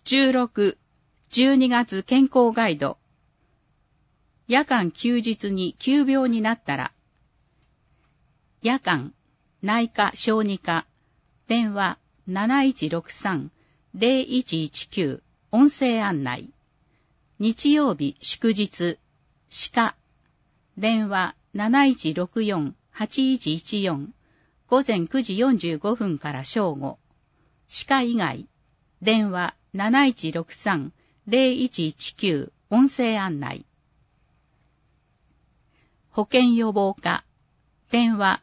16、12月健康ガイド。夜間休日に急病になったら、夜間、内科小児科、電話 7163-0119 音声案内。日曜日祝日、歯科、電話 7164-8114 午前9時45分から正午。歯科以外、電話 7163-0119 音声案内。保健予防課、電話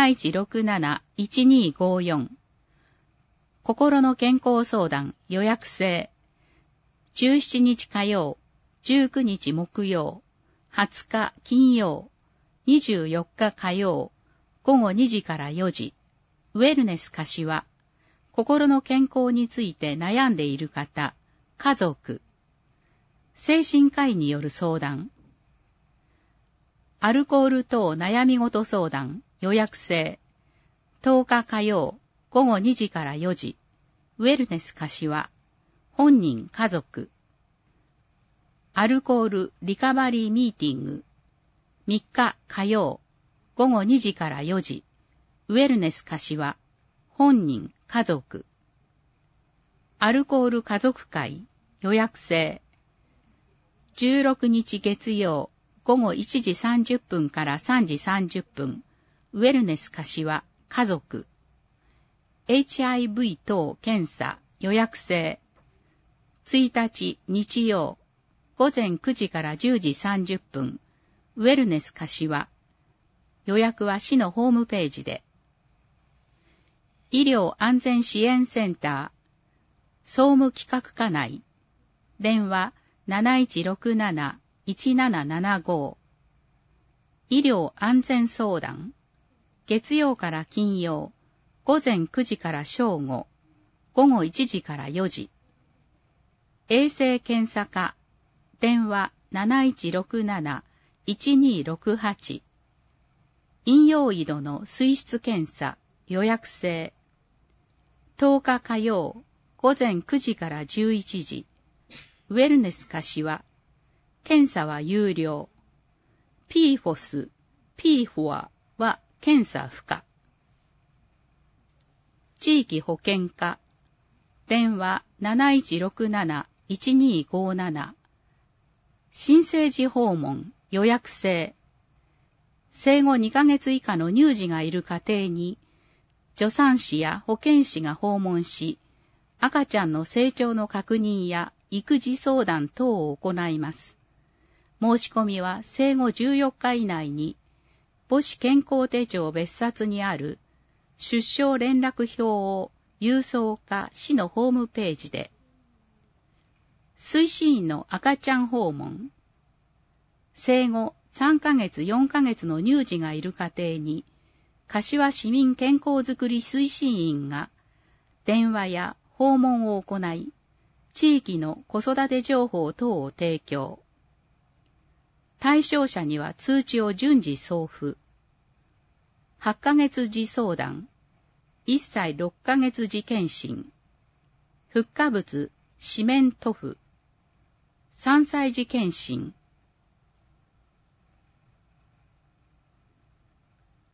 7167-1254 心の健康相談予約制。17日火曜、19日木曜、20日金曜、24日火曜、午後2時から4時、ウェルネス柏、心の健康について悩んでいる方、家族、精神科医による相談、アルコール等悩み事相談予約制、10日火曜、午後2時から4時、ウェルネス柏、本人家族、アルコールリカバリーミーティング、3日火曜、午後2時から4時、ウェルネス柏、本人家族、アルコール家族会予約制、16日月曜、午後1時30分から3時30分、ウェルネス柏、家族、HIV 等検査予約制、1日日曜、午前9時から10時30分、ウェルネス柏、予約は市のホームページで。医療安全支援センター、総務企画課内、電話 7167-1775、医療安全相談、月曜から金曜、午前9時から正午、午後1時から4時。衛生検査課、電話 7167-1268。陰陽緯度の水質検査、予約制。10日火曜、午前9時から11時。ウェルネス柏。検査は有料。PFOS、PFOA は検査不可。地域保健課、電話 7167-1257。新生児訪問予約制。生後2ヶ月以下の乳児がいる家庭に、助産師や保健師が訪問し、赤ちゃんの成長の確認や育児相談等を行います。申し込みは生後14日以内に、母子健康手帳別冊にある出生連絡表を郵送か市のホームページで。推進員の赤ちゃん訪問。生後3ヶ月4ヶ月の乳児がいる家庭に、柏市民健康づくり推進員が電話や訪問を行い、地域の子育て情報等を提供。対象者には通知を順次送付。8ヶ月児相談、1歳6ヶ月児検診、フッ化物、四面塗布、3歳児検診、